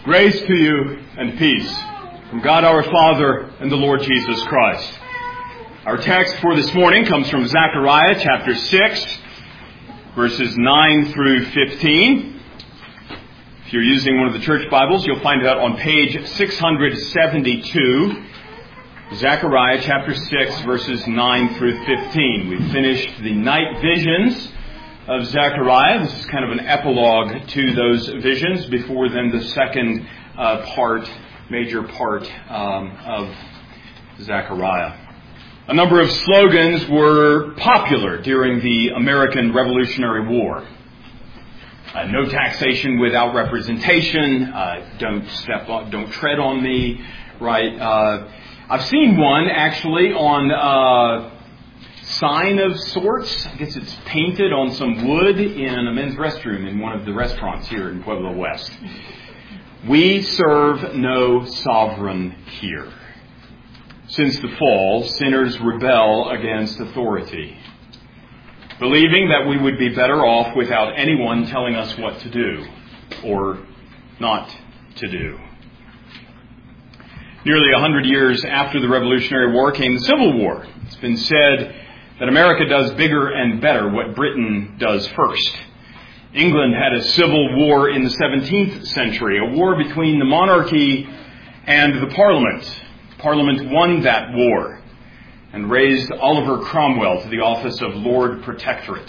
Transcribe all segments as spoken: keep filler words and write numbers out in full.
Grace to you and peace from God our Father and the Lord Jesus Christ. Our text for this morning comes from Zechariah chapter six, verses nine through fifteen. If you're using one of the church Bibles, you'll find that on page six hundred seventy-two. Zechariah chapter six, verses nine through fifteen. We finished the night visions of Zechariah. This is kind of an epilogue to those visions before then the second uh, part, major part um, of Zechariah. A number of slogans were popular during the American Revolutionary War. Uh, no taxation without representation. Uh, don't step on, don't tread on me. Right? Uh, I've seen one actually on uh, sign of sorts. I guess it's painted on some wood in a men's restroom in one of the restaurants here in Pueblo West. We serve no sovereign here. Since the fall, sinners rebel against authority, believing that we would be better off without anyone telling us what to do or not to do. Nearly a hundred years after the Revolutionary War came the Civil War. It's been said that America does bigger and better what Britain does first. England had a civil war in the seventeenth century, a war between the monarchy and the Parliament. Parliament won that war and raised Oliver Cromwell to the office of Lord Protectorate.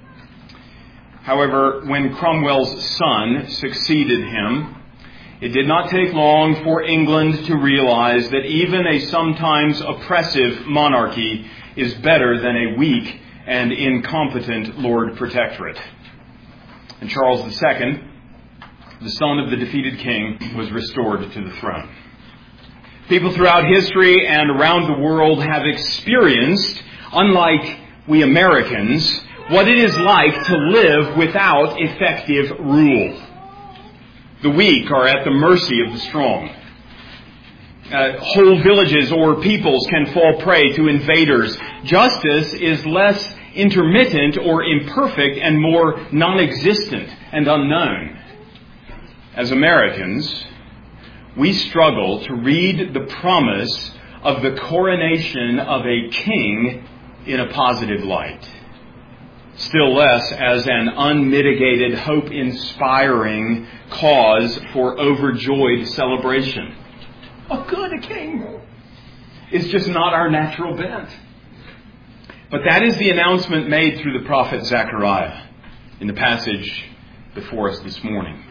However, when Cromwell's son succeeded him, it did not take long for England to realize that even a sometimes oppressive monarchy is better than a weak and incompetent Lord Protectorate. And Charles the Second, the son of the defeated king, was restored to the throne. People throughout history and around the world have experienced, unlike we Americans, what it is like to live without effective rule. The weak are at the mercy of the strong. Uh, whole villages or peoples can fall prey to invaders. Justice is less intermittent or imperfect and more non-existent and unknown. As Americans, we struggle to read the promise of the coronation of a king in a positive light. Still less as an unmitigated, hope-inspiring cause for overjoyed celebration. Oh, good, a king! It's just not our natural bent. But that is the announcement made through the prophet Zechariah in the passage before us this morning.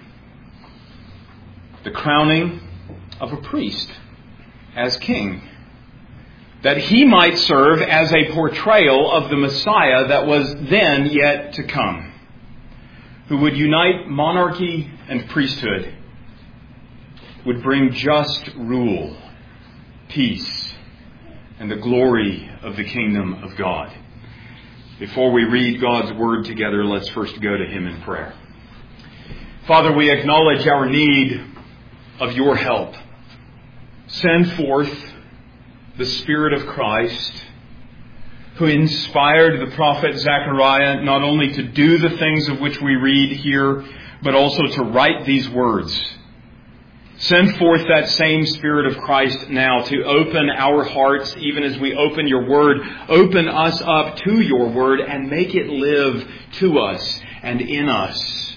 The crowning of a priest as king, that he might serve as a portrayal of the Messiah that was then yet to come, who would unite monarchy and priesthood, would bring just rule, peace, and the glory of the kingdom of God. Before we read God's word together, let's first go to him in prayer. Father, we acknowledge our need of your help. Send forth the Spirit of Christ, who inspired the prophet Zechariah not only to do the things of which we read here, but also to write these words. Send forth that same Spirit of Christ now to open our hearts, even as we open your word. Open us up to your word and make it live to us and in us.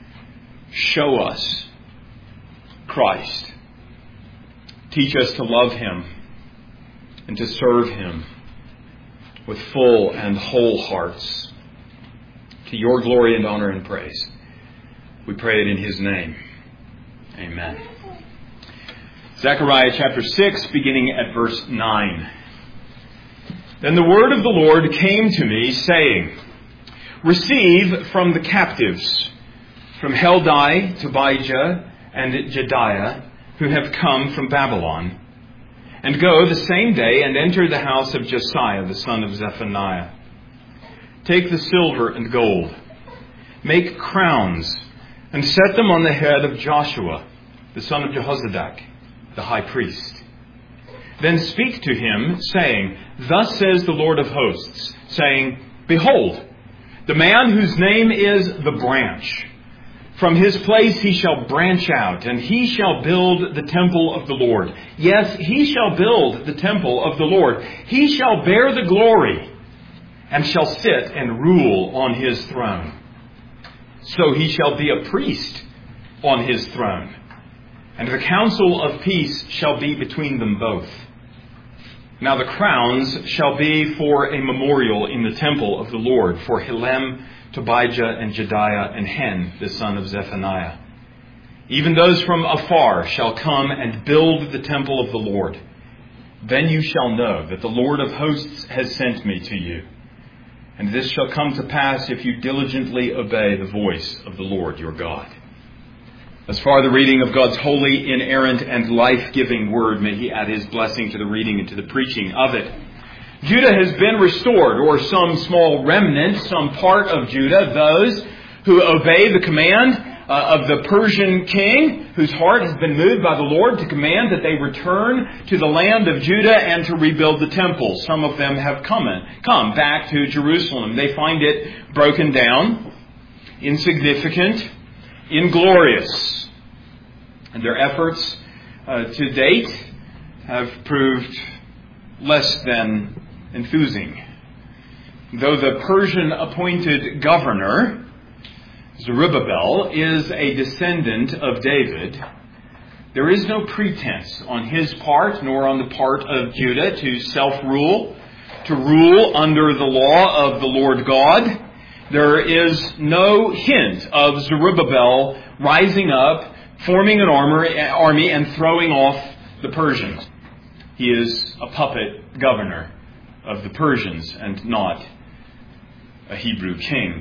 Show us Christ. Teach us to love him and to serve him with full and whole hearts. To your glory and honor and praise. We pray it in his name. Amen. Zechariah chapter six, beginning at verse nine. Then the word of the Lord came to me, saying, Receive from the captives, from Heldai, Tobijah, and Jediah, who have come from Babylon, and go the same day and enter the house of Josiah, the son of Zephaniah. Take the silver and gold, make crowns, and set them on the head of Joshua, the son of Jehozadak, the high priest. Then speak to him, saying, Thus says the Lord of hosts, saying, Behold, the man whose name is the branch, From his place he shall branch out, and he shall build the temple of the Lord. Yes, he shall build the temple of the Lord. He shall bear the glory, and shall sit and rule on his throne. So he shall be a priest on his throne, and the counsel of peace shall be between them both. Now the crowns shall be for a memorial in the temple of the Lord, for Helem, Tobijah, and Jedaiah, and Hen, the son of Zephaniah. Even those from afar shall come and build the temple of the Lord. Then you shall know that the Lord of hosts has sent me to you. And this shall come to pass if you diligently obey the voice of the Lord your God. As far the reading of God's holy, inerrant, and life-giving word, may he add his blessing to the reading and to the preaching of it. Judah has been restored, or some small remnant, some part of Judah, those who obey the command uh, of the Persian king, whose heart has been moved by the Lord to command that they return to the land of Judah and to rebuild the temple. Some of them have come, in, come back to Jerusalem. They find it broken down, insignificant, inglorious. And their efforts uh, to date have proved less than enthusing. Though the Persian-appointed governor, Zerubbabel, is a descendant of David, there is no pretense on his part, nor on the part of Judah, to self-rule, to rule under the law of the Lord God. There is no hint of Zerubbabel rising up, forming an army, and throwing off the Persians. He is a puppet governor of the Persians and not a Hebrew king.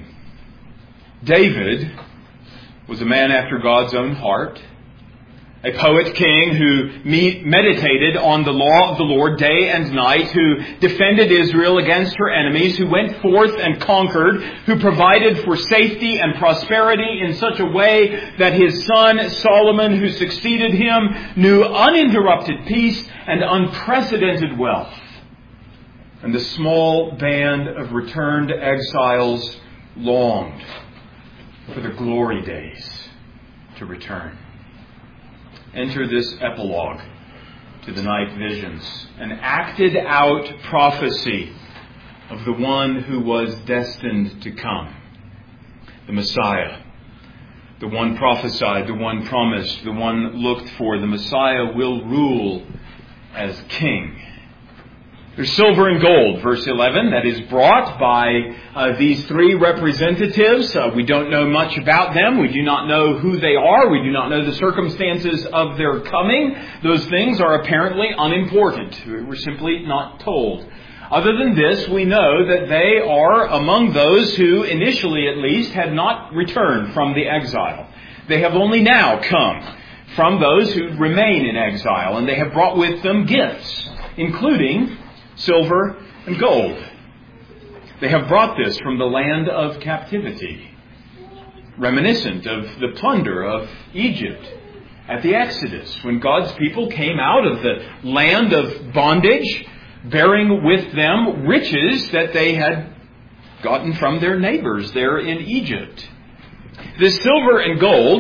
David was a man after God's own heart, a poet king who meditated on the law of the Lord day and night, who defended Israel against her enemies, who went forth and conquered, who provided for safety and prosperity in such a way that his son Solomon, who succeeded him, knew uninterrupted peace and unprecedented wealth. And the small band of returned exiles longed for the glory days to return. Enter this epilogue to the night visions, an acted out prophecy of the one who was destined to come, the Messiah, the one prophesied, the one promised, the one looked for. The Messiah will rule as king. There's silver and gold, verse eleven, that is brought by uh, these three representatives. Uh, we don't know much about them. We do not know who they are. We do not know the circumstances of their coming. Those things are apparently unimportant. We're simply not told. Other than this, we know that they are among those who, initially at least, had not returned from the exile. They have only now come from those who remain in exile, and they have brought with them gifts, including silver and gold. They have brought this from the land of captivity, reminiscent of the plunder of Egypt at the Exodus, when God's people came out of the land of bondage, bearing with them riches that they had gotten from their neighbors there in Egypt. This silver and gold,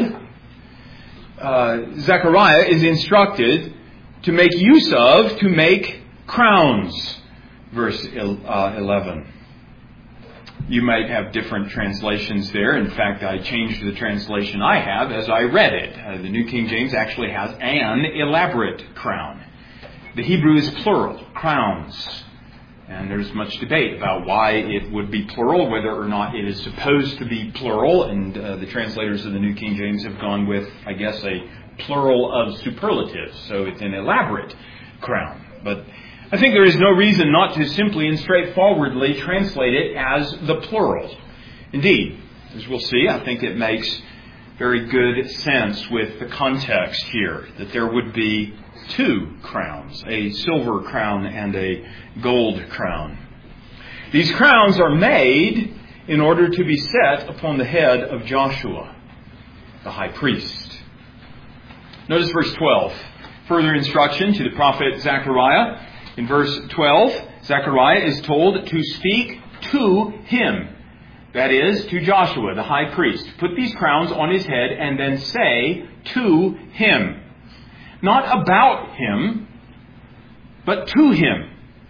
uh, Zechariah is instructed to make use of to make crowns, verse eleven. You might have different translations there. In fact, I changed the translation I have as I read it. Uh, the New King James actually has an elaborate crown. The Hebrew is plural, crowns. And there's much debate about why it would be plural, whether or not it is supposed to be plural. And uh, the translators of the New King James have gone with, I guess, a plural of superlatives. So it's an elaborate crown. But I think there is no reason not to simply and straightforwardly translate it as the plural. Indeed, as we'll see, I think it makes very good sense with the context here, that there would be two crowns, a silver crown and a gold crown. These crowns are made in order to be set upon the head of Joshua, the high priest. Notice verse twelve. Further instruction to the prophet Zechariah. In verse twelve, Zechariah is told to speak to him. that is, to Joshua, the high priest, put these crowns on his head and then say to him, not about him, but to him,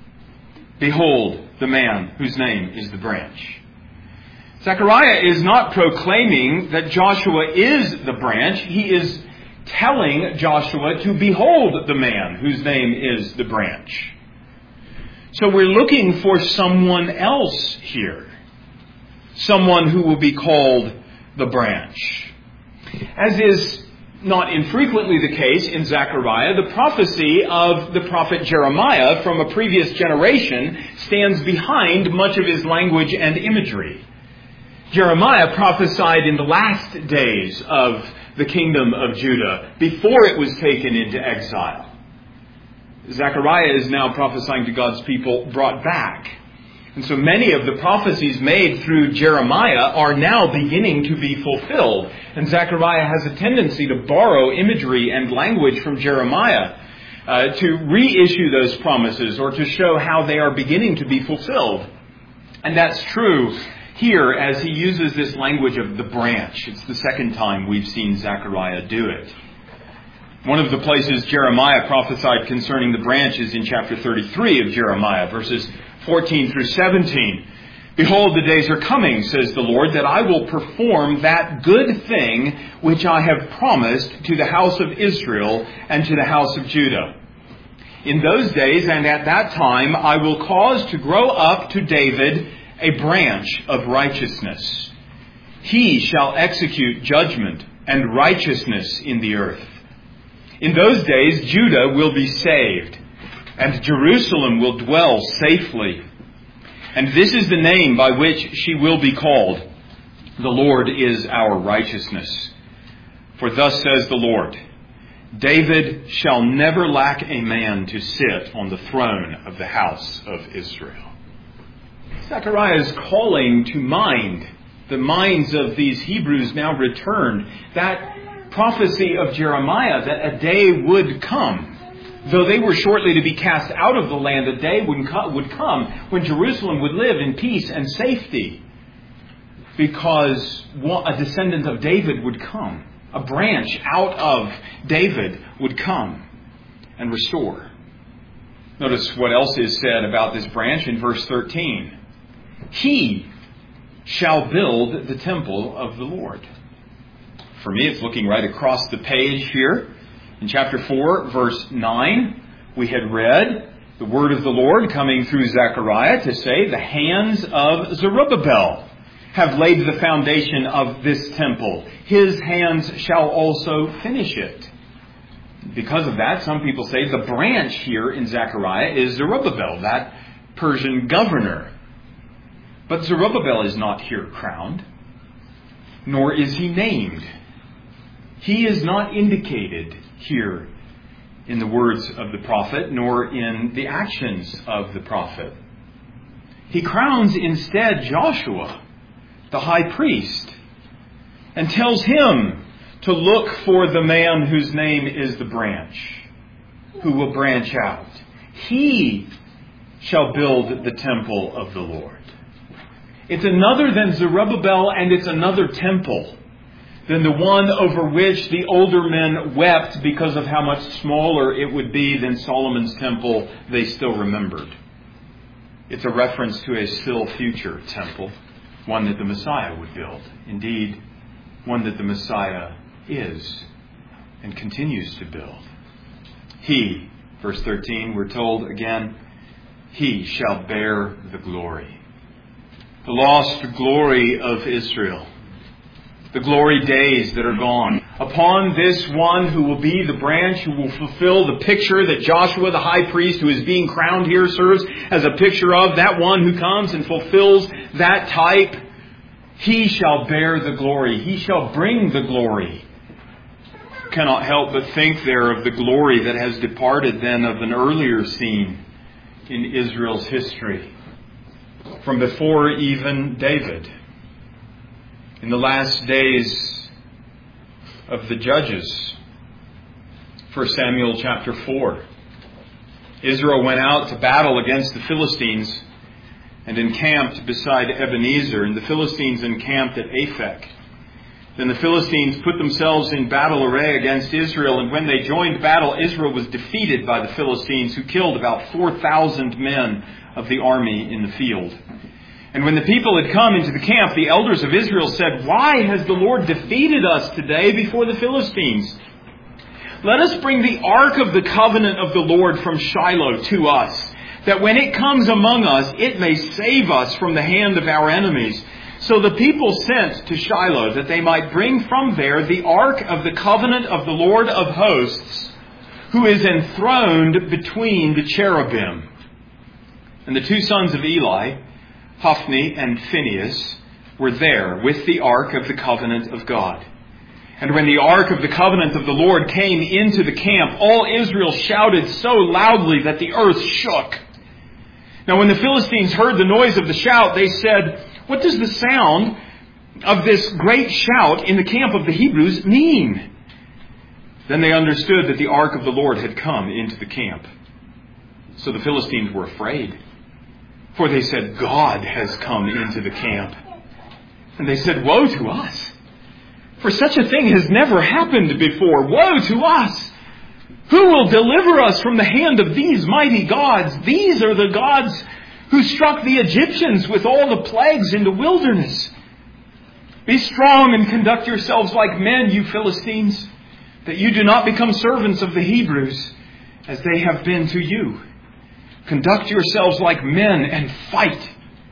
behold the man whose name is the branch. Zechariah is not proclaiming that Joshua is the branch. He is telling Joshua to behold the man whose name is the branch. So we're looking for someone else here. Someone who will be called the branch. As is not infrequently the case in Zechariah, the prophecy of the prophet Jeremiah from a previous generation stands behind much of his language and imagery. Jeremiah prophesied in the last days of the kingdom of Judah, before it was taken into exile. Zechariah is now prophesying to God's people brought back. And so many of the prophecies made through Jeremiah are now beginning to be fulfilled. And Zechariah has a tendency to borrow imagery and language from Jeremiah uh, to reissue those promises or to show how they are beginning to be fulfilled. And that's true here as he uses this language of the branch. It's the second time we've seen Zechariah do it. One of the places Jeremiah prophesied concerning the branch is in chapter thirty-three of Jeremiah, verses fourteen through seventeen. Behold, the days are coming, says the Lord, that I will perform that good thing which I have promised to the house of Israel and to the house of Judah. In those days and at that time I will cause to grow up to David a branch of righteousness. He shall execute judgment and righteousness in the earth. In those days Judah will be saved, and Jerusalem will dwell safely. And this is the name by which she will be called. The Lord is our righteousness. For thus says the Lord, David shall never lack a man to sit on the throne of the house of Israel. Zechariah is calling to mind the minds of these Hebrews now returned, that prophecy of Jeremiah that a day would come. Though they were shortly to be cast out of the land, a day would come when Jerusalem would live in peace and safety, because a descendant of David would come. A branch out of David would come and restore. Notice what else is said about this branch in verse thirteen. He shall build the temple of the Lord. For me, it's looking right across the page here. In chapter four, verse nine, we had read the word of the Lord coming through Zechariah to say, the hands of Zerubbabel have laid the foundation of this temple. His hands shall also finish it. Because of that, some people say the branch here in Zechariah is Zerubbabel, that Persian governor. But Zerubbabel is not here crowned, nor is he named. He is not indicated here in the words of the prophet, nor in the actions of the prophet. He crowns instead Joshua, the high priest, and tells him to look for the man whose name is the branch, who will branch out. He shall build the temple of the Lord. It's another than Zerubbabel, and it's another temple than the one over which the older men wept because of how much smaller it would be than Solomon's temple they still remembered. It's a reference to a still future temple, one that the Messiah would build. Indeed, one that the Messiah is and continues to build. He, verse thirteen, we're told again, he shall bear the glory. The lost glory of Israel. The glory days that are gone. Upon this one who will be the branch, who will fulfill the picture that Joshua, the high priest, who is being crowned here, serves as a picture of, that one who comes and fulfills that type, he shall bear the glory. He shall bring the glory. Cannot help but think there of the glory that has departed then of an earlier scene in Israel's history, from before even David. In the last days of the Judges, First Samuel chapter four, Israel went out to battle against the Philistines, and encamped beside Ebenezer, and the Philistines encamped at Aphek. Then the Philistines put themselves in battle array against Israel, and when they joined battle, Israel was defeated by the Philistines, who killed about four thousand men of the army in the field. And when the people had come into the camp, the elders of Israel said, "Why has the Lord defeated us today before the Philistines? Let us bring the ark of the covenant of the Lord from Shiloh to us, that when it comes among us, it may save us from the hand of our enemies." So the people sent to Shiloh that they might bring from there the ark of the covenant of the Lord of hosts, who is enthroned between the cherubim. And the two sons of Eli, Hophni and Phinehas, were there with the ark of the covenant of God. And when the ark of the covenant of the Lord came into the camp, all Israel shouted so loudly that the earth shook. Now when the Philistines heard the noise of the shout, they said, "What does the sound of this great shout in the camp of the Hebrews mean?" Then they understood that the ark of the Lord had come into the camp. So the Philistines were afraid, for they said, "God has come into the camp." And they said, "Woe to us! For such a thing has never happened before. Woe to us! Who will deliver us from the hand of these mighty gods? These are the gods who struck the Egyptians with all the plagues in the wilderness. Be strong and conduct yourselves like men, you Philistines, that you do not become servants of the Hebrews, as they have been to you. Conduct yourselves like men and fight."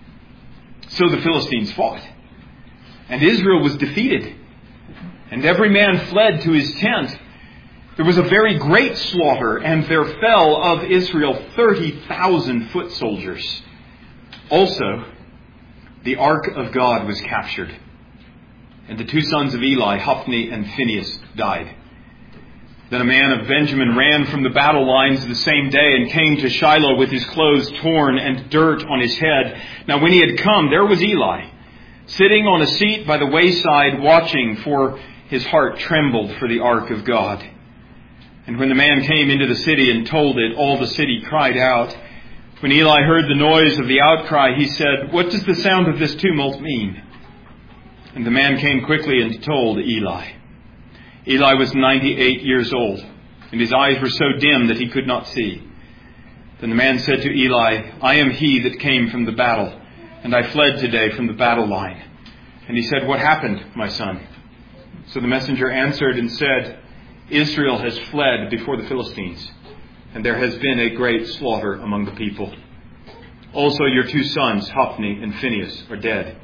So the Philistines fought, and Israel was defeated, and every man fled to his tent. There was a very great slaughter, and there fell of Israel thirty thousand foot soldiers. Also, the ark of God was captured, and the two sons of Eli, Hophni and Phinehas, died. Then a man of Benjamin ran from the battle lines the same day and came to Shiloh with his clothes torn and dirt on his head. Now when he had come, there was Eli, sitting on a seat by the wayside, watching, for his heart trembled for the ark of God. And when the man came into the city and told it, all the city cried out. When Eli heard the noise of the outcry, he said, "What does the sound of this tumult mean?" And the man came quickly and told Eli. Eli was ninety-eight years old, and his eyes were so dim that he could not see. Then the man said to Eli, "I am he that came from the battle, and I fled today from the battle line." And he said, "What happened, my son?" So the messenger answered and said, "Israel has fled before the Philistines, and there has been a great slaughter among the people. Also your two sons, Hophni and Phinehas, are dead,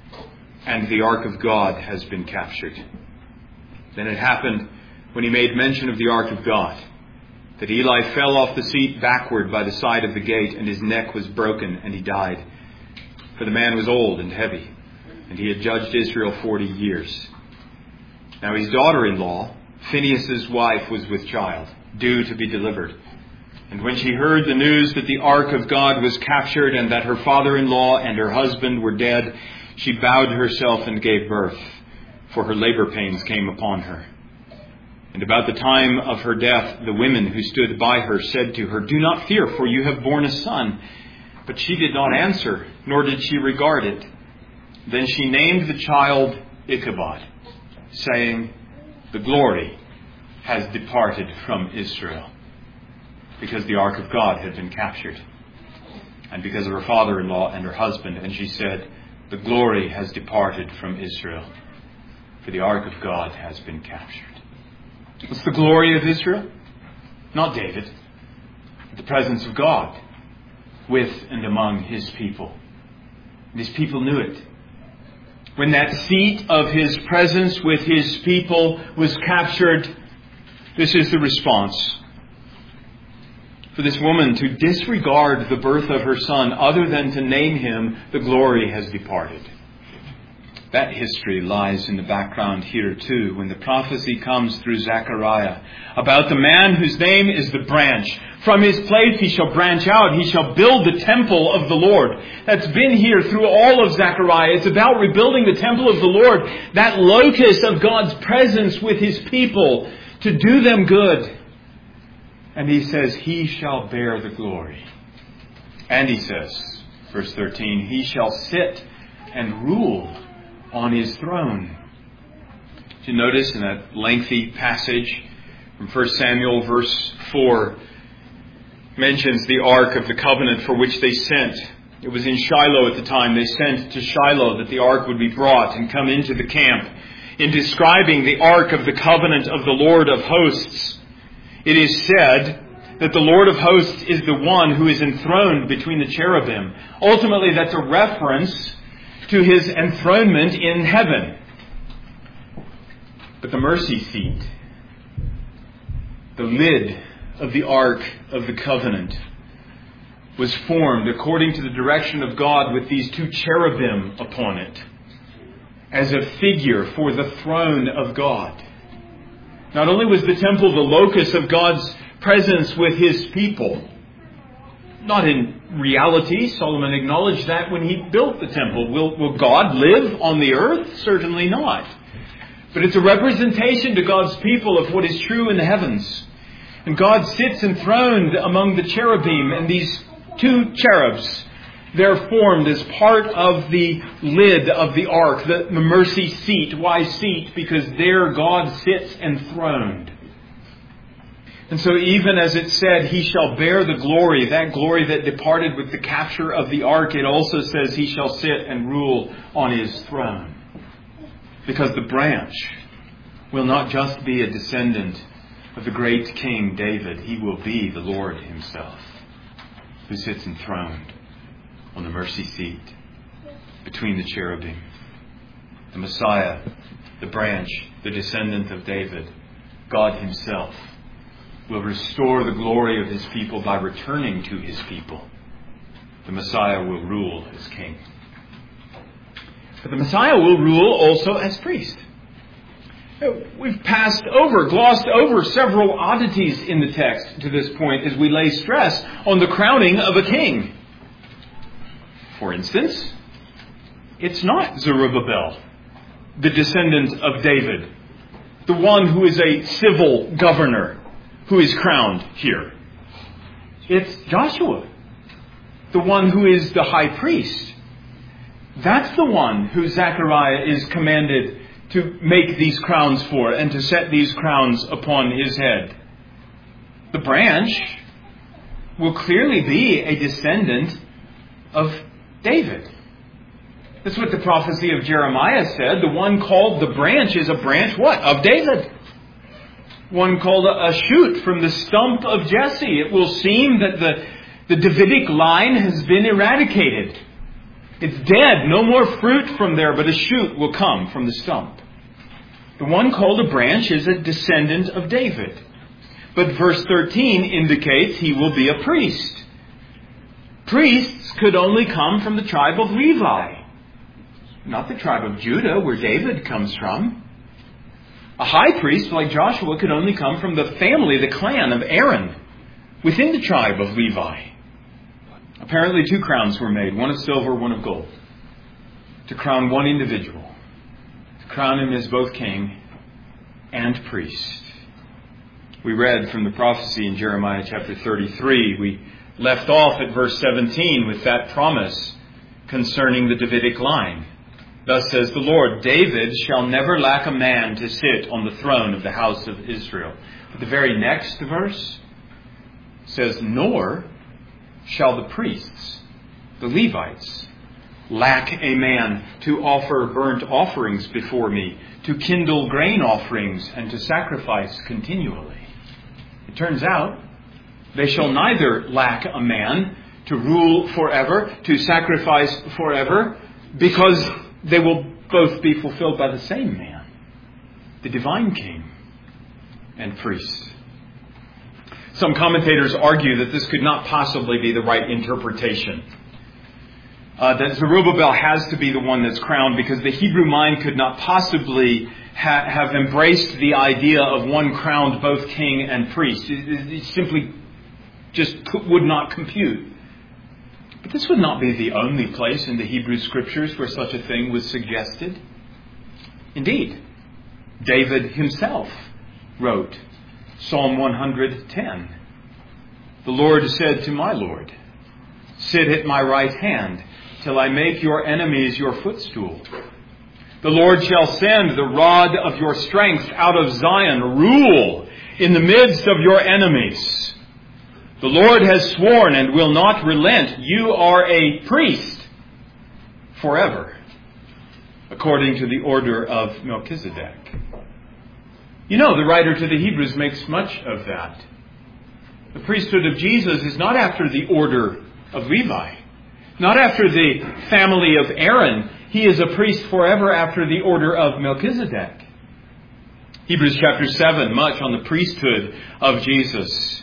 and the ark of God has been captured." Then it happened, when he made mention of the ark of God, that Eli fell off the seat backward by the side of the gate, and his neck was broken, and he died. For the man was old and heavy, and he had judged Israel forty years. Now his daughter-in-law, Phinehas' wife, was with child, due to be delivered. And when she heard the news that the ark of God was captured, and that her father-in-law and her husband were dead, she bowed herself and gave birth, for her labor pains came upon her. And about the time of her death, the women who stood by her said to her, "Do not fear, for you have borne a son." But she did not answer, nor did she regard it. Then she named the child Ichabod, saying, "The glory has departed from Israel," because the ark of God had been captured, and because of her father-in-law and her husband. And she said, "The glory has departed from Israel, for the ark of God has been captured." What's the glory of Israel? Not David. The presence of God with and among his people. And his people knew it. When that seat of his presence with his people was captured, this is the response. For this woman to disregard the birth of her son, other than to name him, "The glory has departed." That history lies in the background here too, when the prophecy comes through Zechariah about the man whose name is the branch. From his place he shall branch out. He shall build the temple of the Lord. That's been here through all of Zechariah. It's about rebuilding the temple of the Lord, that locus of God's presence with his people to do them good. And he says, "He shall bear the glory." And he says, Verse thirteen, he shall sit and rule on his throne. Did you notice in that lengthy passage from First Samuel, verse four, mentions the Ark of the Covenant for which they sent. It was in Shiloh at the time. They sent to Shiloh that the Ark would be brought and come into the camp. In describing the Ark of the Covenant of the Lord of Hosts, it is said that the Lord of Hosts is the one who is enthroned between the cherubim. Ultimately, that's a reference to his enthronement in heaven. But the mercy seat, the lid of the Ark of the Covenant, was formed according to the direction of God with these two cherubim upon it, as a figure for the throne of God. Not only was the temple the locus of God's presence with his people, not in reality. Solomon acknowledged that when he built the temple. Will, will God live on the earth? Certainly not. But it's a representation to God's people of what is true in the heavens. And God sits enthroned among the cherubim, and these two cherubs, they're formed as part of the lid of the ark, the, the mercy seat. Why seat? Because there God sits enthroned. And so even as it said, he shall bear the glory, that glory that departed with the capture of the ark, it also says he shall sit and rule on his throne. Because the branch will not just be a descendant of the great King David. He will be the Lord himself, who sits enthroned on the mercy seat between the cherubim. The Messiah, the branch, the descendant of David, God himself, will restore the glory of his people by returning to his people. The Messiah will rule as king. But the Messiah will rule also as priest. We've passed over, glossed over several oddities in the text to this point as we lay stress on the crowning of a king. For instance, it's not Zerubbabel, the descendant of David, the one who is a civil governor, who is crowned here. It's Joshua, the one who is the high priest. That's the one who Zechariah is commanded to make these crowns for and to set these crowns upon his head. The branch will clearly be a descendant of David. That's what the prophecy of Jeremiah said. The one called the branch is a branch, what? Of David. One called a, a shoot from the stump of Jesse. It will seem that the, the Davidic line has been eradicated. It's dead. No more fruit from there, but a shoot will come from the stump. The one called a branch is a descendant of David. But verse thirteen indicates he will be a priest. Priests could only come from the tribe of Levi, not the tribe of Judah, where David comes from. A high priest like Joshua could only come from the family, the clan of Aaron, within the tribe of Levi. Apparently two crowns were made, one of silver, one of gold, to crown one individual, to crown him as both king and priest. We read from the prophecy in Jeremiah chapter thirty-three. We left off at verse seventeen with that promise concerning the Davidic line. Thus says the Lord, David shall never lack a man to sit on the throne of the house of Israel. But the very next verse says, nor shall the priests, the Levites, lack a man to offer burnt offerings before me, to kindle grain offerings, and to sacrifice continually. It turns out, they shall neither lack a man to rule forever, to sacrifice forever, because they will both be fulfilled by the same man, the divine king and priest. Some commentators argue that this could not possibly be the right interpretation. Uh, that Zerubbabel has to be the one that's crowned because the Hebrew mind could not possibly ha- have embraced the idea of one crowned both king and priest. It, it, it simply just would not compute. But this would not be the only place in the Hebrew Scriptures where such a thing was suggested. Indeed, David himself wrote Psalm one hundred ten. The Lord said to my Lord, Sit at my right hand till I make your enemies your footstool. The Lord shall send the rod of your strength out of Zion. Rule in the midst of your enemies. The Lord has sworn and will not relent. You are a priest forever, according to the order of Melchizedek. You know, the writer to the Hebrews makes much of that. The priesthood of Jesus is not after the order of Levi, not after the family of Aaron. He is a priest forever after the order of Melchizedek. Hebrews chapter seven, much on the priesthood of Jesus.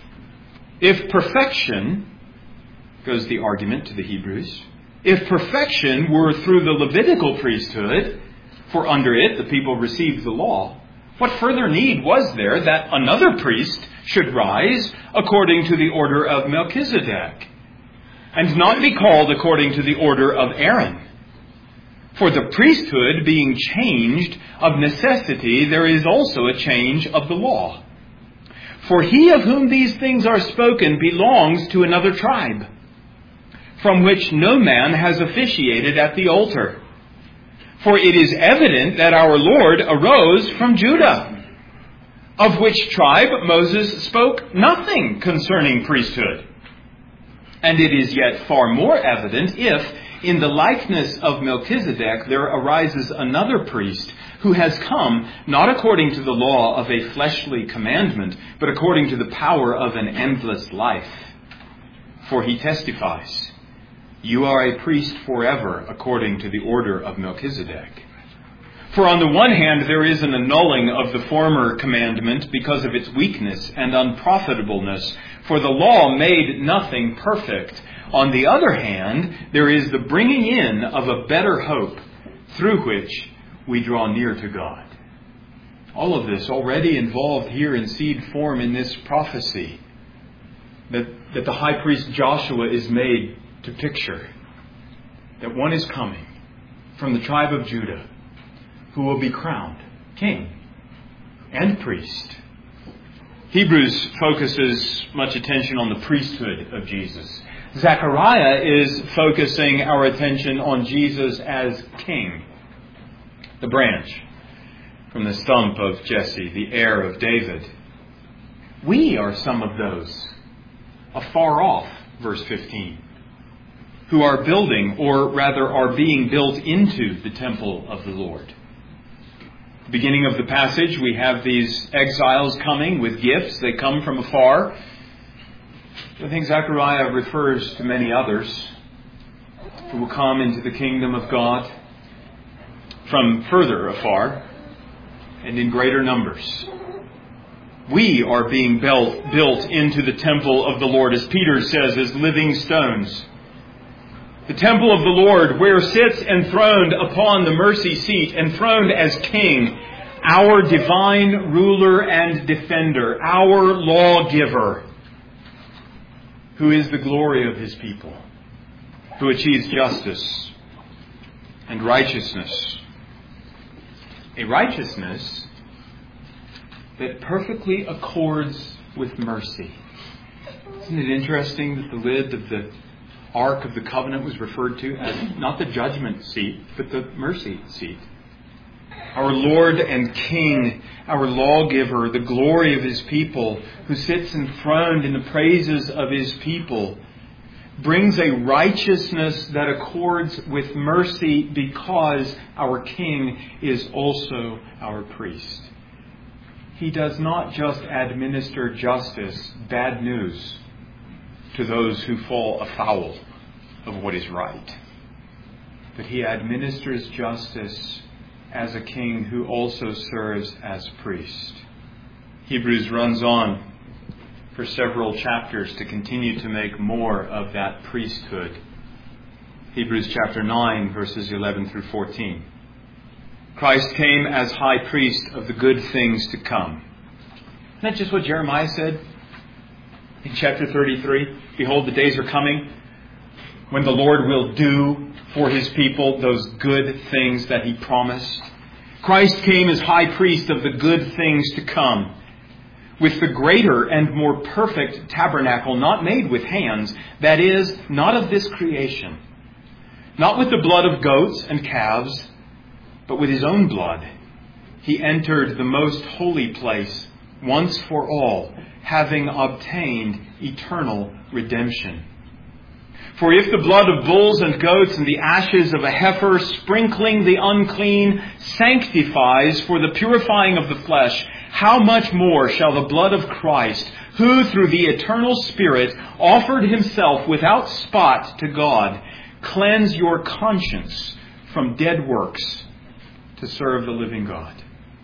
If perfection, goes the argument to the Hebrews, if perfection were through the Levitical priesthood, for under it the people received the law, what further need was there that another priest should rise according to the order of Melchizedek, and not be called according to the order of Aaron? For the priesthood being changed of necessity, there is also a change of the law. For he of whom these things are spoken belongs to another tribe, from which no man has officiated at the altar. For it is evident that our Lord arose from Judah, of which tribe Moses spoke nothing concerning priesthood. And it is yet far more evident if, in the likeness of Melchizedek, there arises another priest who has come not according to the law of a fleshly commandment, but according to the power of an endless life. For he testifies, "You are a priest forever according to the order of Melchizedek." For on the one hand, there is an annulling of the former commandment because of its weakness and unprofitableness, for the law made nothing perfect. On the other hand, there is the bringing in of a better hope through which we draw near to God. All of this already involved here in seed form in this prophecy that, that the high priest Joshua is made to picture. That one is coming from the tribe of Judah who will be crowned king and priest. Hebrews focuses much attention on the priesthood of Jesus. Zechariah is focusing our attention on Jesus as king, the branch from the stump of Jesse, the heir of David. We are some of those, afar off, verse fifteen, who are building, or rather are being built into the temple of the Lord. At the beginning of the passage, we have these exiles coming with gifts. They come from afar. I think Zechariah refers to many others who will come into the kingdom of God from further afar and in greater numbers. We are being built, built into the temple of the Lord, as Peter says, as living stones. The temple of the Lord, where sits enthroned upon the mercy seat, enthroned as King, our divine ruler and defender, our lawgiver, who is the glory of his people, who achieves justice and righteousness. A righteousness that perfectly accords with mercy. Isn't it interesting that the lid of the Ark of the Covenant was referred to as not the judgment seat, but the mercy seat? Our Lord and King, our lawgiver, the glory of his people, who sits enthroned in the praises of his people, brings a righteousness that accords with mercy because our King is also our priest. He does not just administer justice, bad news, to those who fall afoul of what is right, but he administers justice as a king who also serves as priest. Hebrews runs on for several chapters to continue to make more of that priesthood. Hebrews chapter nine, verses eleven through fourteen. Christ came as high priest of the good things to come. Isn't that just what Jeremiah said in chapter thirty-three? Behold, the days are coming when the Lord will do for his people those good things that he promised. Christ came as high priest of the good things to come. with the greater and more perfect tabernacle not made with hands, that is, not of this creation, not with the blood of goats and calves, but with his own blood. He entered the most holy place once for all, having obtained eternal redemption. For if the blood of bulls and goats and the ashes of a heifer sprinkling the unclean sanctifies for the purifying of the flesh, how much more shall the blood of Christ, who through the eternal Spirit offered himself without spot to God, cleanse your conscience from dead works to serve the living God?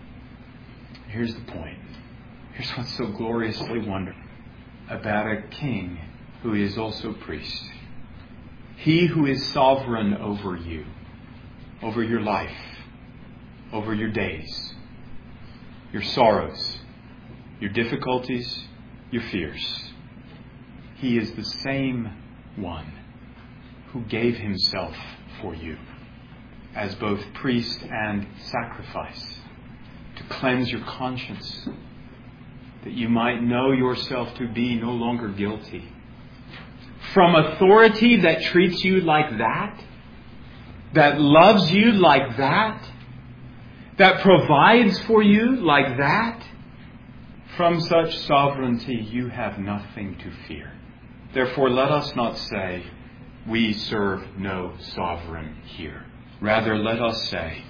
Here's the point. Here's what's so gloriously wonderful about a king who is also priest. He who is sovereign over you, over your life, over your days, your sorrows, your difficulties, your fears. He is the same one who gave himself for you as both priest and sacrifice to cleanse your conscience, that you might know yourself to be no longer guilty. From authority that treats you like that, that loves you like that, that provides for you like that, from such sovereignty you have nothing to fear. Therefore, let us not say, we serve no sovereign here. Rather, let us say,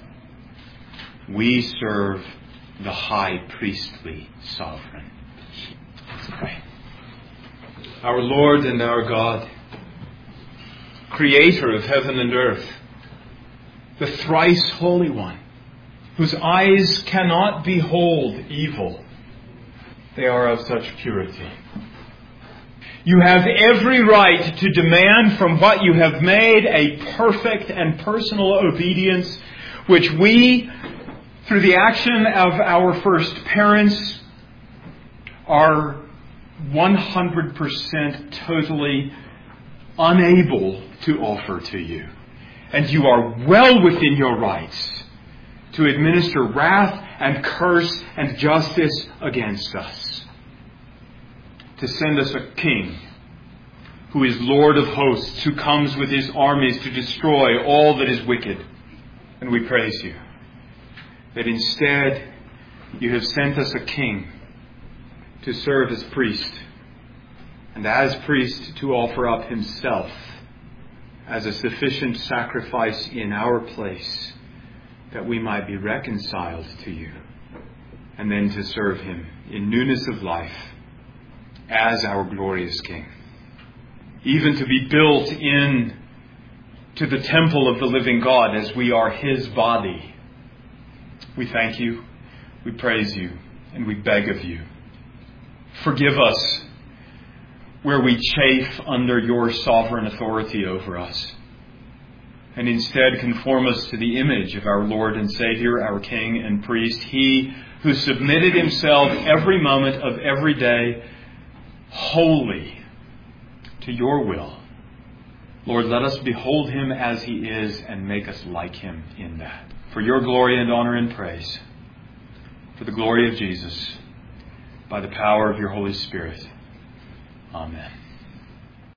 we serve the high priestly sovereign. Let's pray. Our Lord and our God, Creator of heaven and earth, the thrice Holy One, whose eyes cannot behold evil, they are of such purity. You have every right to demand from what you have made a perfect and personal obedience, which we, through the action of our first parents, are one hundred percent totally unable to offer to you. And you are well within your rights to administer wrath and curse and justice against us. To send us a king who is Lord of hosts, who comes with his armies to destroy all that is wicked. And we praise you that instead you have sent us a king to serve as priest, and as priest to offer up himself as a sufficient sacrifice in our place, that we might be reconciled to you, and then to serve him in newness of life as our glorious King. Even to be built in to the temple of the living God as we are his body. We thank you, we praise you, and we beg of you. Forgive us where we chafe under your sovereign authority over us, and instead conform us to the image of our Lord and Savior, our King and Priest, he who submitted himself every moment of every day wholly to your will. Lord, let us behold him as he is and make us like him in that. For your glory and honor and praise, for the glory of Jesus, by the power of your Holy Spirit. Amen.